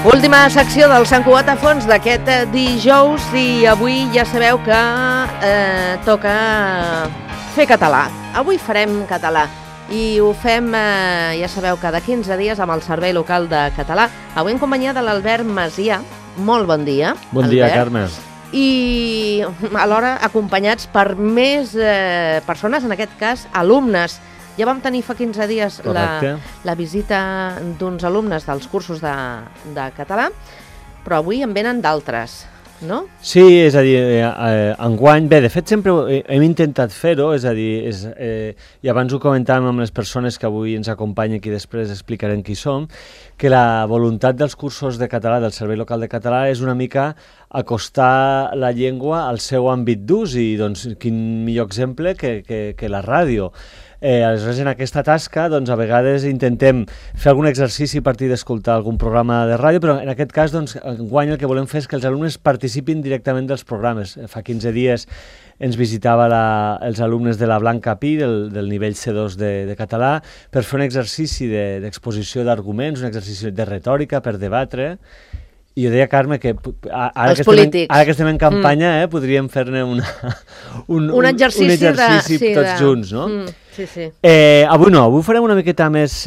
Última secció del Sant Cugat a fons d'aquest dijous i avui ja sabeu que toca fer català. Avui farem català i ho fem, ja sabeu, cada 15 dies amb el Servei Local de Català. Avui en companyia de l'Albert Macià. Molt bon dia, Bon dia, Carme. I alhora acompanyats per més persones, en aquest cas alumnes. Ja vam tenir fa 15 dies la visita d'uns alumnes dels cursos de català, però avui en venen d'altres, no? Sí, és a dir, enguany, bé, de fet sempre hem intentat fer-ho, és a dir, i abans ho comentàvem amb les persones que avui ens acompanyen, i després explicarem qui som, que la voluntat dels cursos de català, del Servei Local de Català, és una mica acostar la llengua al seu àmbit d'ús, i doncs quin millor exemple que la ràdio. Aleshores, en aquesta tasca, doncs, a vegades intentem fer algun exercici a partir d'escoltar algun programa de ràdio, però en aquest cas, doncs, enguany el que volem fer és que els alumnes participin directament dels programes. Fa 15 dies ens visitava els alumnes de la Blanca Pi, del nivell C2 de català, per fer un exercici d'exposició d'arguments, un exercici de retòrica per debatre. I jo deia, Carme, que ara que estem en campanya podríem fer-ne un exercici tots junts, no? Sí, sí. Avui no, avui farem una miqueta més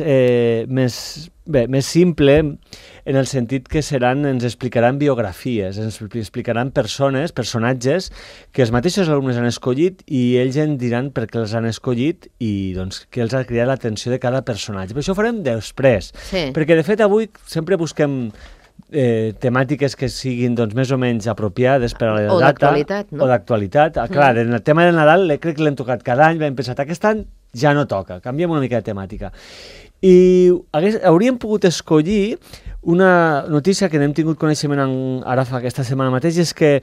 simple, en el sentit que ens explicaran biografies, ens explicaran personatges que els mateixos alumnes han escollit i ells en diran per què els han escollit i doncs què els ha cridat l'atenció de cada personatge. Però això ho farem després, perquè de fet avui sempre busquem temàtiques que siguin doncs, més o menys apropiades per a la data. No? O d'actualitat. Clar, en el tema del Nadal crec que l'hem tocat cada any, vam pensar, aquest any ja no toca, canviem una mica de temàtica. I hauríem pogut escollir una notícia que n'hem tingut coneixement ara fa aquesta setmana mateix, és que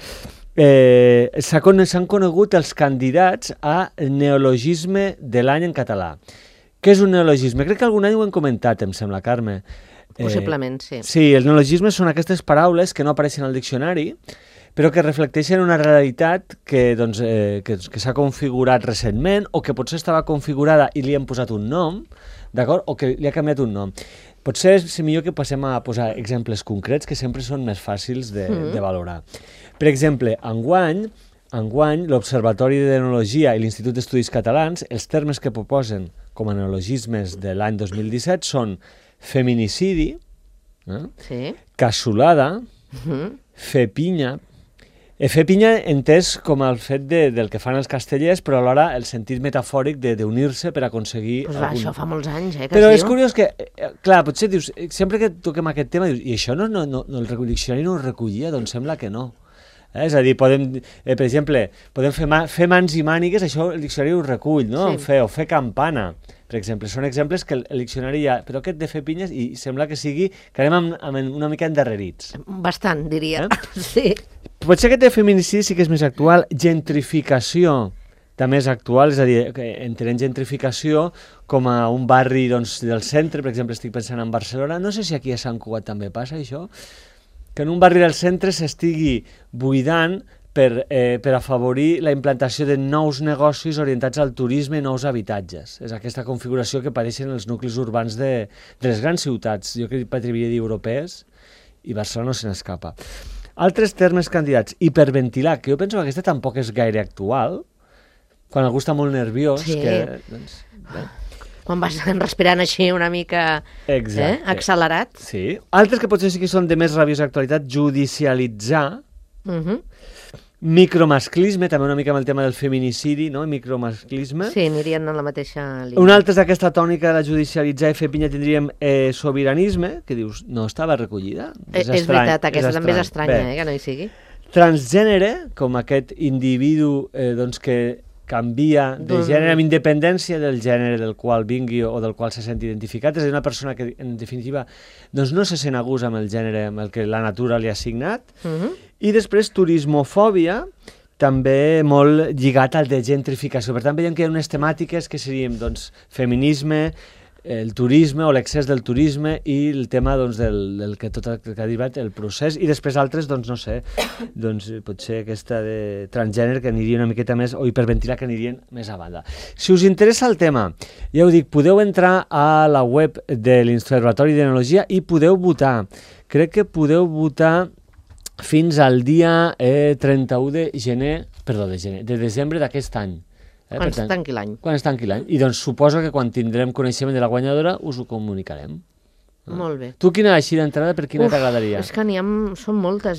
s'han conegut els candidats a neologisme de l'any en català. Què és un neologisme? Crec que algun any ho hem comentat, em sembla, Carme. Possiblement, sí. Sí, els neologismes són aquestes paraules que no apareixen al diccionari, però que reflecteixen una realitat que s'ha configurat recentment o que potser estava configurada i li hem posat un nom, d'acord? O que li ha canviat un nom. Potser és millor que passem a posar exemples concrets que sempre són més fàcils de valorar. Per exemple, enguany l'Observatori de Neologia i l'Institut d'Estudis Catalans, els termes que proposen com a neologismes de l'any 2017 són feminicidi, cassolada, fer pinya. Fer pinya entès com el fet del que fan els castellers, però alhora el sentit metafòric d'unir-se per aconseguir... Això fa molts anys, que però és curiós que, clar, potser dius, sempre que toquem aquest tema, dius, i això el diccionari no ho recollia? Doncs sembla que no. És a dir, per exemple, podem fer mans i mànigues, això el diccionari ho recull, no? Sí. O fer campana, per exemple. Són exemples que el diccionari ja... Però aquest de fer pinyes, i sembla que anem una mica endarrerits. Bastant, diria. Sí. Potser aquest de feminicidi sí que és més actual. Gentrificació també és actual, és a dir, entenem gentrificació com a un barri del centre, per exemple, estic pensant en Barcelona. No sé si aquí a Sant Cugat també passa això, que en un barri del centre s'estigui buidant per afavorir la implantació de nous negocis orientats al turisme i nous habitatges. És aquesta configuració que apareixen els nuclis urbans de les grans ciutats, jo crec que m'atreviria a dir europees, i Barcelona no se n'escapa. Altres termes candidats, hiperventilar, que jo penso que aquesta tampoc és gaire actual, quan algú està molt nerviós, quan vas respirant així una mica accelerat. Sí. Altres que potser sí que són de més rabiosa actualitat, judicialitzar, micromasclisme, també una mica amb el tema del feminicidi, no? Micromasclisme. Sí, anirien en la mateixa línia. Un altre d'aquesta tònica de judicialitzar i fer pinya tindríem sobiranisme, que dius, no estava recollida. És veritat, aquesta també és estranya, que no hi sigui. Transgènere, com aquest individu que canvia de gènere amb independència del gènere del qual vingui o del qual se sent identificat. És una persona que, en definitiva, no se sent a gust amb el gènere amb el que la natura li ha assignat. I després, turismofòbia, també molt lligat al de gentrificació. Per tant, veiem que hi ha unes temàtiques que serien feminisme, el turisme o l'excés del turisme i el tema doncs, del que tot el que ha derivat el procés, i després altres, doncs no sé, doncs potser aquesta de transgènere que aniria una miqueta més, o hiperventilar que anirien més a banda. Si us interessa el tema, ja ho dic, podeu entrar a la web de l'Observatori d'Enologia i podeu votar. Crec que podeu votar fins al dia 31 de desembre d'aquest any. Quan es tanqui l'any. Quan es tanqui l'any. I doncs suposo que quan tindrem coneixement de la guanyadora us ho comunicarem. Molt bé. Tu quina, així d'entrada, per quina t'agradaria? És que són moltes,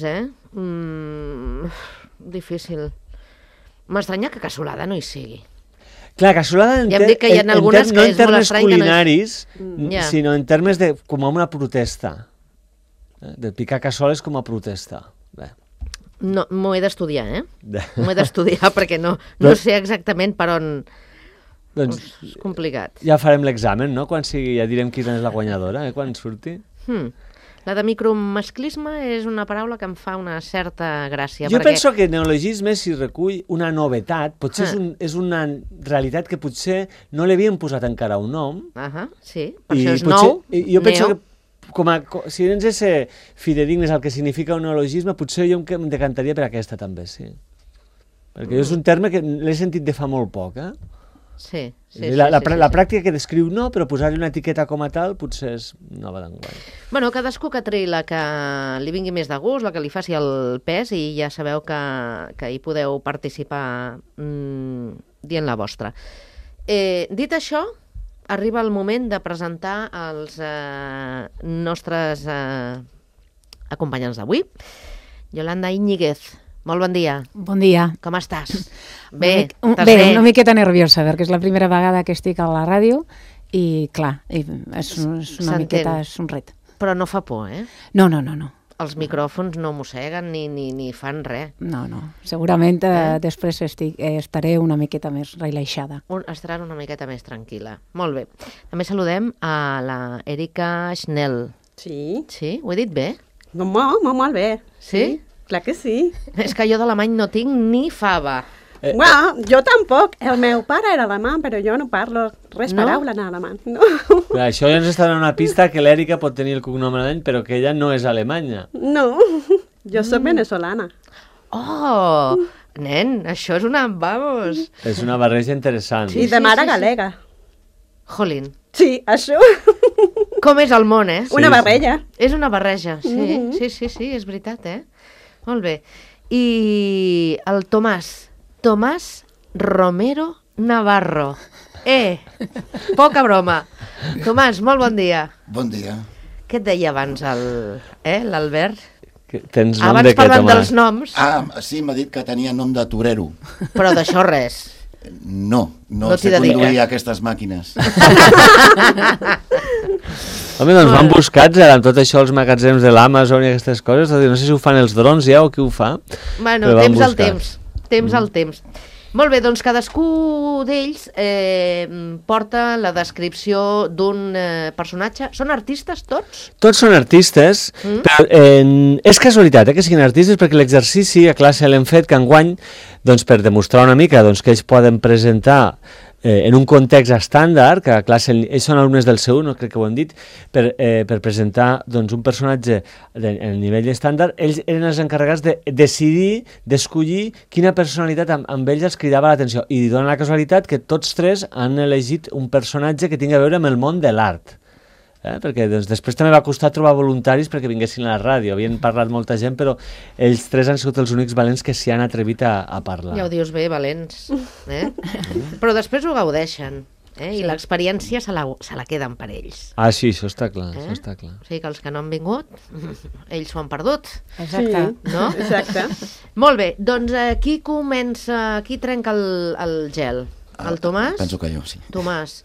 difícil. M'estranya que cassolada no hi sigui. Clar, cassolada ja em dic que hi ha algunes que és molt estrany que no culinaris, sinó en termes de com a una protesta. De picar cassoles com a protesta. Bé. No, m'ho he d'estudiar, M'ho he d'estudiar perquè no sé exactament per on... Doncs és complicat. Ja farem l'examen, no? Quan sigui, ja direm quina és la guanyadora, quan surti. La de micromasclisme és una paraula que em fa una certa gràcia. Jo penso que neologisme, si recull una novetat, potser és una realitat que potser no li havien posat encara un nom. Sí, per això és nou. Jo penso que si hem de ser fidedignes al que significa un neologisme, potser jo em decantaria per aquesta també, sí. Perquè és un terme que l'he sentit de fa molt poc, Sí. La pràctica que descriu no, però posar-li una etiqueta com a tal potser és nova d'enguany. Bueno, cadascú que triï la que li vingui més de gust, la que li faci el pes, i ja sabeu que hi podeu participar dient la vostra. Dit això, arriba el moment de presentar els nostres acompanyants d'avui. Yolanda Íñiguez, molt bon dia. Bon dia. Com estàs? Bé, una miqueta nerviosa, perquè és la primera vegada que estic a la ràdio i, clar, és una miqueta, és un ret. Però no fa por, No. Els micròfons no mosseguen ni fan res. No. Segurament després estaré una miqueta més relaxada. Estaràs una miqueta més tranquil·la. Molt bé. També saludem a la Erika Schnell. Sí. Sí? Ho he dit bé? Molt bé. Sí? Clar que sí. És que jo d'alemany no tinc ni fava. Bueno, jo tampoc. El meu pare era alemany, però jo no parlo res paraula en alemany. No. Clar, això ja ens està donant una pista que l'Èrica pot tenir el cognom alemany, però que ella no és alemanya. No, jo soc venezolana. Oh, nen, això és una... Vamos! És una barreja interessant. I de mare galega. Jolín. Sí, això. Com és el món, Una barreja. És una barreja, sí, és veritat, Molt bé. I el Tomàs Romero Navarro. Poca broma. Tomàs, molt bon dia. Bon dia. Què et deia abans l'Albert? Tens nom abans de què, parlant Tomàs? dels noms. Sí, m'ha dit que tenia nom de torero. Però d'això res. No t'hi sé dedica. conduir aquestes màquines. Home, doncs van buscats amb tot això, els magatzems de l'Amazon i aquestes coses. No sé si ho fan els drons ja o qui ho fa. Bueno, temps al temps. Molt bé, doncs cadascú d'ells porta la descripció d'un personatge. Són artistes tots? Tots són artistes, però és casualitat que siguin artistes, perquè l'exercici a classe l'hem fet que enguany, doncs, per demostrar una mica que ells poden presentar en un context estàndard, que a classe ells són alumnes del C1, no crec que ho hem dit, per presentar doncs, un personatge en nivell estàndard, ells eren els encarregats de decidir, d'escollir quina personalitat amb ells els cridava l'atenció. I dona la casualitat que tots tres han elegit un personatge que tingui a veure amb el món de l'art. Perquè doncs, després també va costar trobar voluntaris perquè vinguessin a la ràdio. Havien parlat molta gent, però ells tres han sigut els únics valents que s'hi han atrevit a parlar. Ja ho dius bé, valents. Però després ho gaudeixen. I l'experiència se la queden per ells. Ah, sí, això està clar. Això està clar. O sigui que els que no han vingut, ells s'ho han perdut. Exacte. No? Exacte. Molt bé, doncs qui comença, qui trenca el gel? El Tomàs? Penso que jo, sí. Tomàs.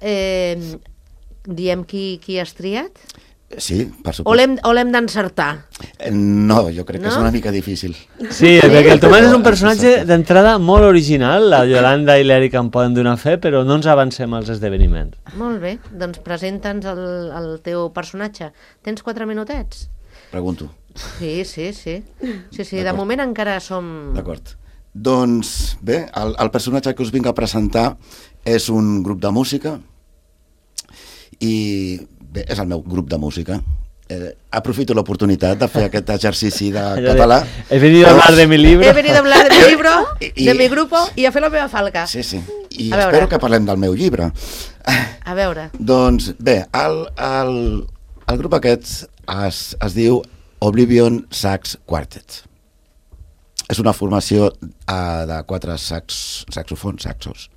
Diem qui has triat? Sí, per supost. O l'hem d'encertar? No, jo crec que és una mica difícil. Sí, perquè el Tomàs és un personatge d'entrada molt original, la Yolanda i l'Èrica en poden donar fe, però no ens avancem als esdeveniments. Molt bé, doncs presenta'ns el teu personatge. Tens 4 minutets? Pregunto. Sí, de moment encara som... D'acord. Doncs bé, el personatge que us vinc a presentar és un grup de música I bé, és el meu grup de música. Aprofito l'oportunitat de fer aquest exercici de català. He venido a hablar de mi libro. He venido a hablar de mi libro, de mi grupo, i a fer la meva falca. Sí. I espero que parlem del meu llibre. A veure. Doncs bé, el grup aquest es diu Oblivion Sax Quartet. És una formació de 4 saxofons, saxos.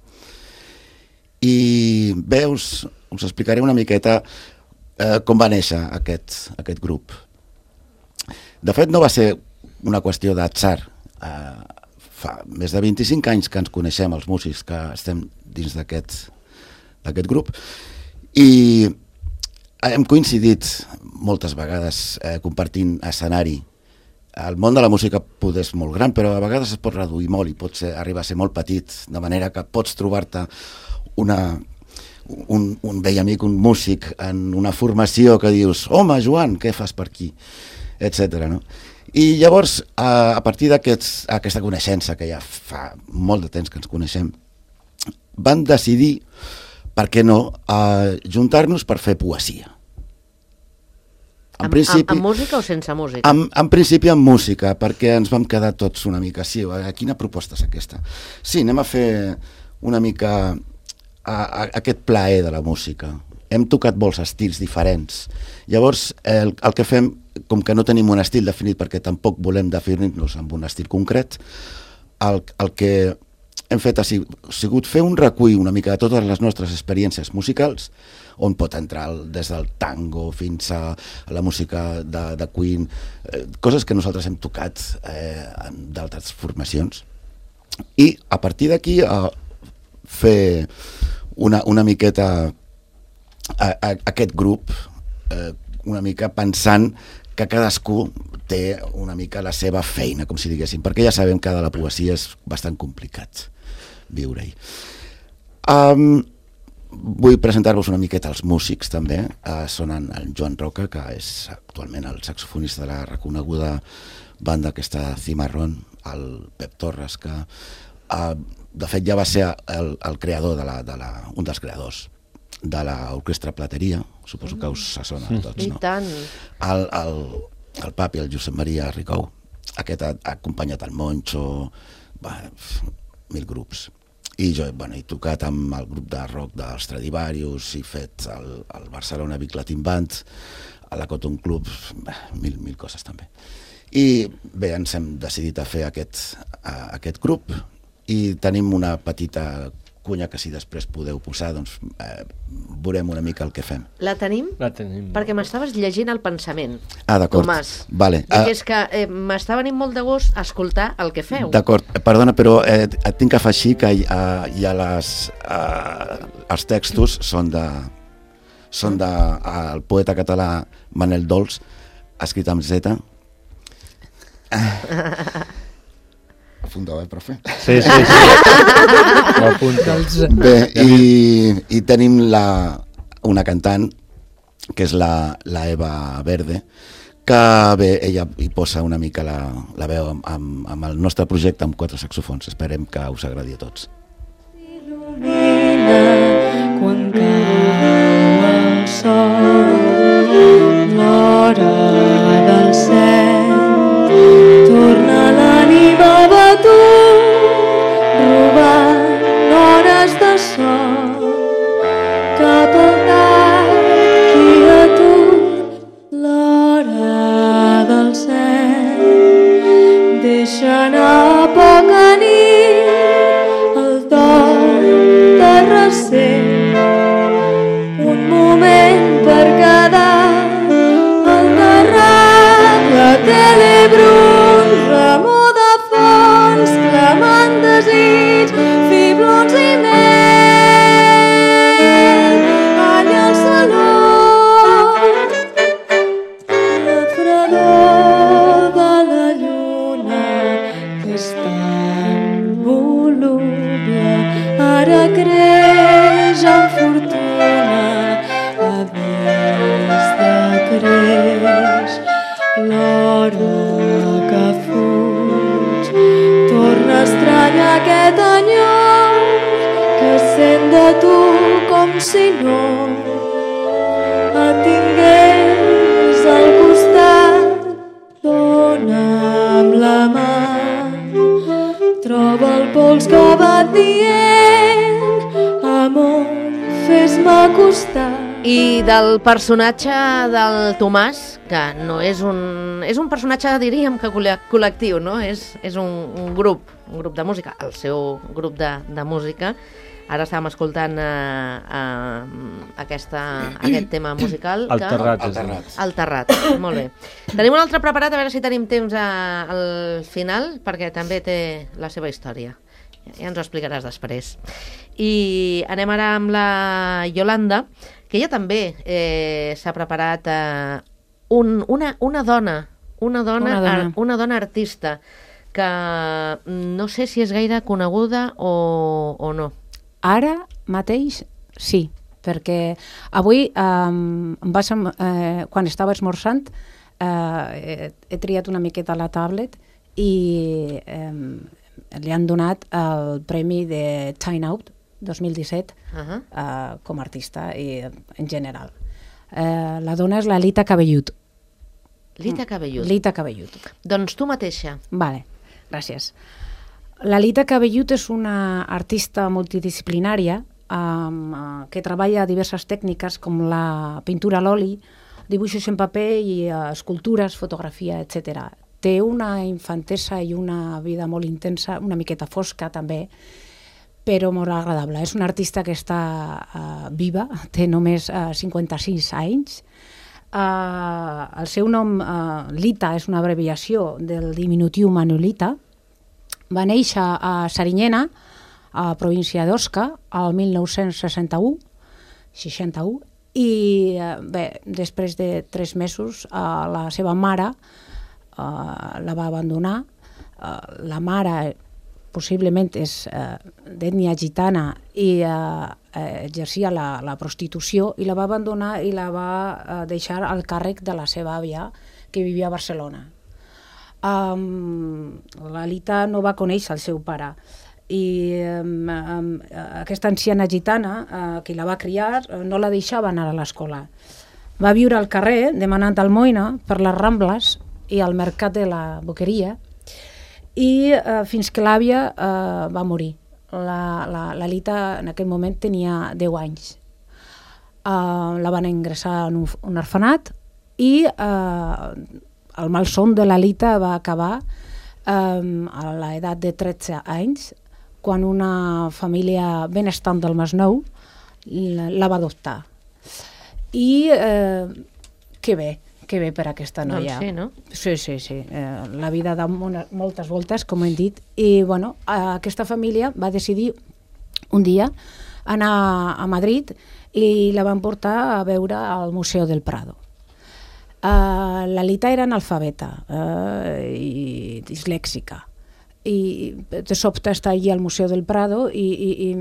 I bé, us explicaré una miqueta com va néixer aquest grup. De fet, no va ser una qüestió d'atzar. Fa més de 25 anys que ens coneixem, els músics que estem dins d'aquest grup, i hem coincidit moltes vegades compartint escenari. El món de la música poder és molt gran, però a vegades es pot reduir molt i pot arribar a ser molt petit, de manera que pots trobar-te un vell amic, un músic en una formació que dius, home, Joan, què fas per aquí? Etcètera, no? I llavors, a partir d'aquesta coneixença, que ja fa molt de temps que ens coneixem, van decidir, per què no, juntar-nos per fer poesia. Amb música o sense música? En principi amb música, perquè ens vam quedar tots una mica, sí, quina proposta és aquesta? Sí, anem a fer una mica aquest plaer de la música. Hem tocat molts estils diferents. Llavors, el que fem, com que no tenim un estil definit, perquè tampoc volem definir-nos amb un estil concret, el que hem fet ha sigut fer un recull una mica de totes les nostres experiències musicals, on pot entrar des del tango fins a la música de Queen, coses que nosaltres hem tocat d'altres formacions. I a partir d'aquí fer una miqueta aquest grup, una mica pensant que cadascú té una mica la seva feina, com si diguéssim, perquè ja sabem que de la poesia és bastant complicat viure-hi. Vull presentar-vos una miqueta als músics també. Són el Joan Roca, que és actualment el saxofonista de la reconeguda banda aquesta Cimarrón, el Pep Torres, que de fet ja va ser el creador un dels creadors de l'Orquestra Plateria, suposo que us sona a tots, no? I tant. El Papi, el Josep Maria Ricou, aquest ha acompanyat el Moncho, mil grups. I jo he tocat amb el grup de rock dels Stradivarius, he fet el Barcelona Big Latin Band, a la Cotton Club, mil coses també. I bé, ens hem decidit a fer aquest grup i tenim una petita cunya que si després podeu posar, doncs veurem una mica el que fem. La tenim? La tenim. Perquè m'estaves llegint el pensament. D'acord. Tomàs. Vale. I és que m'està venint molt de gust escoltar el que feu. D'acord. Perdona, però et tinc que afegir que hi ha els textos són del poeta català Manel Dols, escrit amb Z. Apuntava, profe? Sí. Ho apunta. Bé, i tenim una cantant, que és la Eva Verde, que bé, ella hi posa una mica la veu amb el nostre projecte amb 4 saxofons. Esperem que us agradi a tots. Il·lumina quan cau el sol, l'hora del cel, torna l'ànima robant hores de sol cap al tard quietud, l'hora del cel deixa anar poca nit el torn de recer, un moment per quedar al terrat, la tele brunza muda fons clamant desig, fiblons i mel allà al saló, la fredor de la lluna que és tan voluble ara creix amb fortuna a més de creix l'hora que fuig, torna estrany aquest enyor que sent de tu com si no I del personatge del Tomàs, que no és un personatge, diríem, que col·lectiu, no? És un grup de música, el seu grup de música. Ara estàvem escoltant aquest tema musical. Alterrat, molt bé. Tenim un altre preparat, a veure si tenim temps al final, perquè també té la seva història. Ja ens ho explicaràs després. I anem ara amb la Yolanda, que ella també s'ha preparat una dona artista que no sé si és gaire coneguda o no. Ara mateix sí, perquè avui quan estava esmorzant he triat una miqueta la tablet i li han donat el premi de Time Out 2017 com a artista i en general. La dona és la Lita Cabellut. Lita Cabellut. Lita Cabellut. Doncs tu mateixa. Vale, gràcies. La Lita Cabellut és una artista multidisciplinària que treballa diverses tècniques com la pintura a l'oli, dibuixos en paper i escultures, fotografia, etc. Té una infantesa i una vida molt intensa, una miqueta fosca també, però molt agradable. És una artista que està viva, té només 56 anys. El seu nom, Lita, és una abreviació del diminutiu Manolita. Va néixer a Sarinyena, a la província d'Osca, el 1961, i bé, després de 3 mesos la seva mare la va abandonar. La mare possiblement és d'ètnia gitana i exercia la prostitució i la va abandonar i la va deixar al càrrec de la seva àvia que vivia a Barcelona. La Lita no va conèixer el seu pare i aquesta anciana gitana que la va criar no la deixava anar a l'escola. Va viure al carrer demanant almoina per les Rambles i al mercat de la Boqueria i fins que l'àvia va morir. La Lita en aquell moment tenia 10 anys. La van ingressar en un orfenat i el malson de la Lita va acabar a l'edat de 13 anys, quan una família benestant del Masnou la va adoptar. I que bé per aquesta noia. Doncs sí, no? Sí. La vida da moltes voltes, com hem dit, i bueno, aquesta família va decidir un dia anar a Madrid i la van portar a veure al Museu del Prado. La Lita era analfabeta i dislèxica i de sobte està allí al Museu del Prado i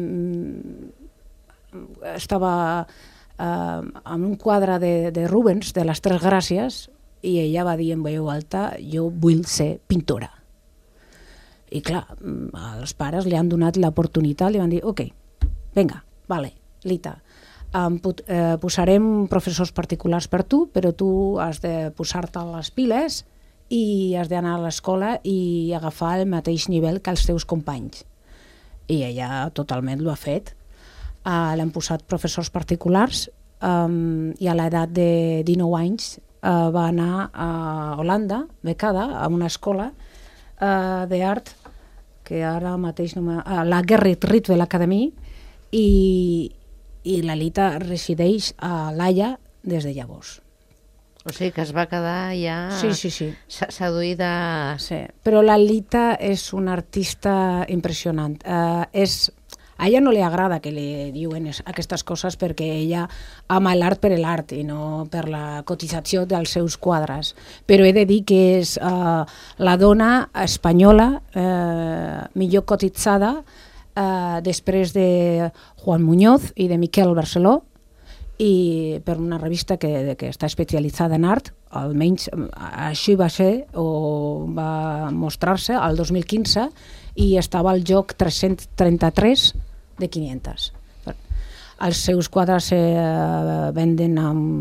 estava amb un quadre de Rubens, de les Tres Gràcies, i ella va dir en veu alta: jo vull ser pintora. I clar, els pares li han donat l'oportunitat, li van dir: ok, vinga, vale, Lita, posarem professors particulars per tu, però tu has de posar-te les piles i has d'anar a l'escola i agafar el mateix nivell que els teus companys. I ella totalment l'ha fet. L'han posat professors particulars i a l'edat de 19 anys va anar a Holanda, becada, a una escola d'art que ara mateix la Gerrit Rietveld Academy, i la Lita resideix a l'Haia des de llavors. O sigui que es va quedar ja seduïda... Sí, però la Lita és una artista impressionant. A ella no li agrada que li diuen aquestes coses perquè ella ama l'art per l'art i no per la cotització dels seus quadres. Però he de dir que és la dona espanyola millor cotitzada després de Juan Muñoz i de Miquel Barceló, i per una revista que està especialitzada en art, almenys així va ser o va mostrar-se al 2015, i estava al lloc 333 de 500. Els seus quadres venden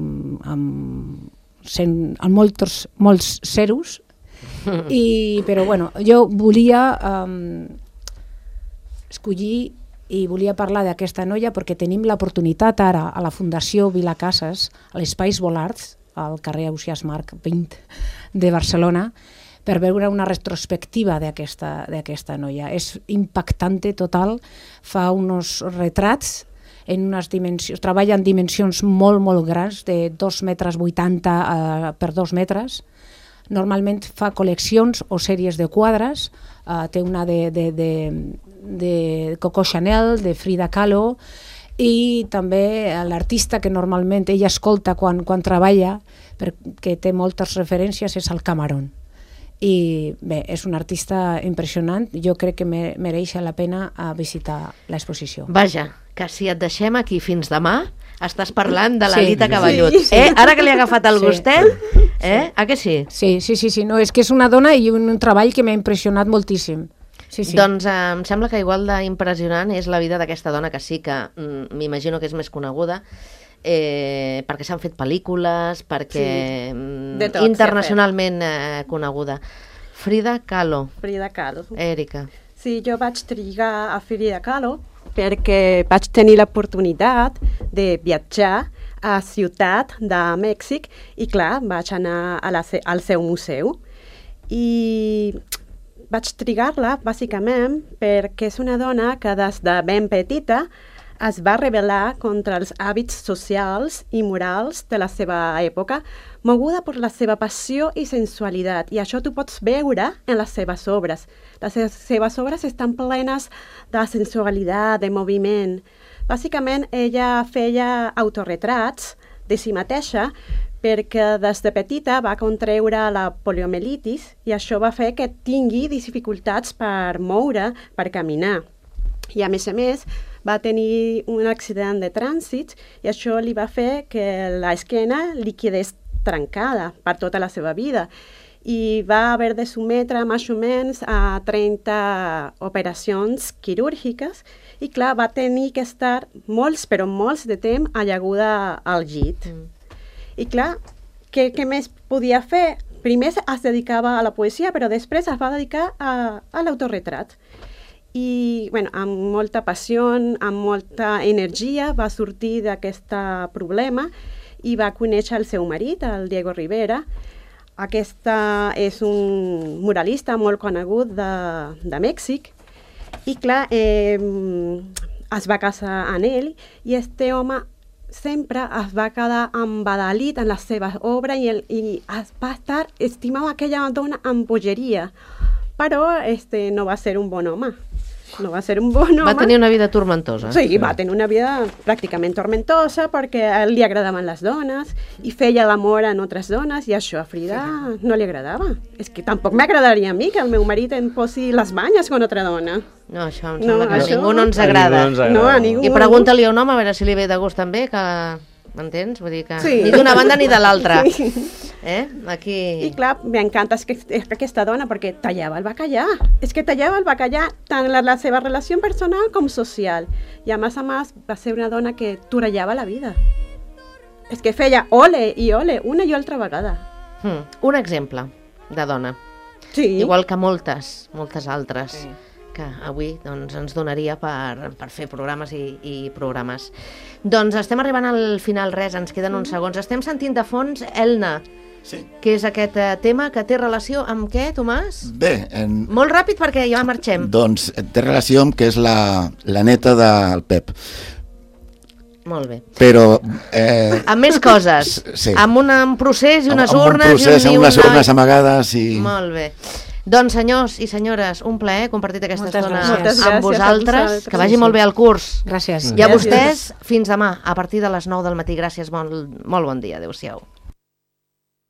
amb molts zeros, però bueno, jo volia escollir i volia parlar d'aquesta noia perquè tenim l'oportunitat ara a la Fundació Vilacases, a l'Espais Volards, al carrer Ausiàs Marc 20 de Barcelona, per veure una retrospectiva d'aquesta noia. És impactante total, fa uns retrats en unes dimensions, treballa en dimensions molt, molt grans, de 2,80 m per 2 metres. Normalment fa col·leccions o sèries de quadres, té una de Coco Chanel, de Frida Kahlo, i també l'artista que normalment ella escolta quan treballa, perquè té moltes referències, és el Camarón. I bé, és un artista impressionant, jo crec que mereix la pena visitar l'exposició. Vaja, que si et deixem aquí fins demà, estàs parlant de la Lita Caballot. Ara que li ha agafat el gustet, a que sí? Sí, no, és que és una dona i un treball que m'ha impressionat moltíssim. Sí. Doncs em sembla que igual d'impressionant és la vida d'aquesta dona, que sí que m'imagino que és més coneguda, perquè s'han fet pel·lícules, perquè internacionalment coneguda. Frida Kahlo. Frida Kahlo. Èrica. Sí, jo vaig trigar a Frida Kahlo perquè vaig tenir l'oportunitat de viatjar a Ciutat de Mèxic i, clar, vaig anar al seu museu. I vaig trigar-la, bàsicament, perquè és una dona que des de ben petita es va rebel·lar contra els hàbits socials i morals de la seva època, moguda per la seva passió i sensualitat. I això tu pots veure en les seves obres. Les seves obres estan plenes de sensualitat, de moviment. Bàsicament, ella feia autorretrats de si mateixa perquè des de petita va contreure la poliomielitis i això va fer que tingui dificultats per moure, per caminar. I a més, va tenir un accident de trànsit i això li va fer que l'esquena li quedés trencada per tota la seva vida i va haver de sometre més o menys a 30 operacions quirúrgiques i, clar, va tenir que estar molts de temps allaguda al llit. I, clar, què més podia fer? Primer es dedicava a la poesia, però després es va dedicar a l'autorretrat. I, bueno, amb molta passió, amb molta energia, va sortir d'aquest problema i va conèixer el seu marit, el Diego Rivera. Aquest és un muralista molt conegut de Mèxic i, clar, es va casar amb ell i este home sempre es va quedar embadalit en les seves obres i es va estimar aquella dona amb bogeria, però no va ser un bon home. No va ser un bon home. Va tenir una vida tormentosa. Sí, va tenir una vida pràcticament tormentosa perquè li agradaven les dones i feia l'amor en altres dones i això a Frida no li agradava. És que tampoc m'agradaria a mi que el meu marit em posi les banyes con altra dona. No, això em sembla que a ningú no ens agrada. No, a ningú. I pregunta-li a un home a veure si li ve de gust també, que m'entens? Vull dir que ni d'una banda ni de l'altra. Sí. Aquí... I clar, m'encanta aquesta dona perquè tallava el bacallà. És que tallava el bacallà tant en la seva relació personal com social. I a més va ser una dona que torellava la vida. És que feia ole i ole, una i altra vegada. Un exemple de dona. Sí. Igual que moltes altres. Sí. Que avui ens donaria per fer programes i programes. Doncs estem arribant al final, ens queden uns segons. Estem sentint de fons Elna, que és aquest tema que té relació amb què, Tomàs? Bé, molt ràpid perquè ja marxem. Doncs té relació amb que és la neta del Pep. Molt bé. Però... amb més coses. Sí. Amb un procés i unes urnes. Amb un procés, amb unes urnes amagades i... Molt bé. Doncs, senyors i senyores, un plaer compartir aquesta estona amb vosaltres. Que vagi molt bé el curs. Gràcies. I a vostès, fins demà, a partir de les 9 del matí. Gràcies, molt bon dia. Adéu-siau.